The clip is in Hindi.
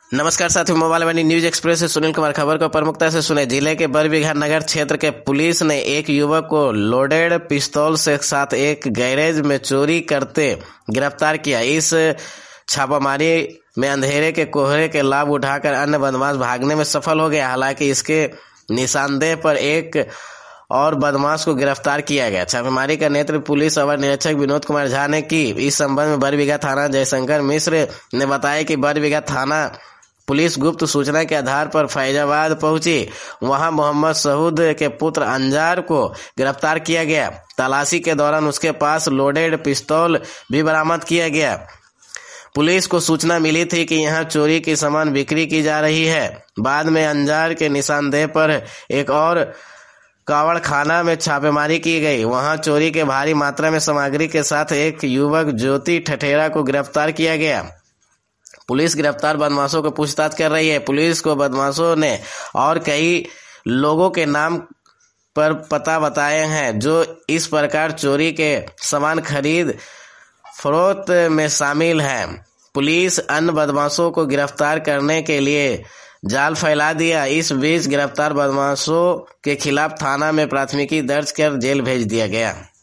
नमस्कार साथियों, मोबाइल वाली न्यूज एक्सप्रेस से सुनील कुमार। खबर को प्रमुखता से सुने। जिले के बरबीघा नगर क्षेत्र के पुलिस ने एक युवक को लोडेड पिस्तौल से साथ एक गैरेज में चोरी करते गिरफ्तार किया। इस छापामारी में अंधेरे के कोहरे के लाभ उठाकर अन्य बदमाश भागने में सफल हो गया। हालांकि इसके निशानदेह पर एक और बदमाश को गिरफ्तार किया गया। छापेमारी का नेतृत्व पुलिस अवर निरीक्षक विनोद कुमार झा ने की। इस संबंध में बरबीघा थाना जयशंकर मिश्र ने बताया कि बरबीघा थाना पुलिस गुप्त सूचना के आधार पर फैजाबाद पहुंची। वहां मोहम्मद सऊद के पुत्र अंजार को गिरफ्तार किया गया। तलाशी के दौरान उसके पास लोडेड पिस्तौल भी बरामद किया गया। पुलिस को सूचना मिली थी कि यहां चोरी की सामान बिक्री की जा रही है। बाद में अंजार के निशानदेह पर एक और कावड़ खाना में छापेमारी की गई। वहां चोरी के भारी मात्रा में सामग्री के साथ एक युवक ज्योति ठठेरा को गिरफ्तार किया गया। पुलिस गिरफ्तार बदमाशों को पूछताछ कर रही है। पुलिस को बदमाशों ने और कई लोगों के नाम पर पता बताए हैं जो इस प्रकार चोरी के सामान खरीद फरोख्त में शामिल हैं। पुलिस अन्य बदमाशों को गिरफ्तार करने के लिए जाल फैला दिया। इस बीच गिरफ्तार बदमाशों के खिलाफ थाना में प्राथमिकी दर्ज कर जेल भेज दिया गया।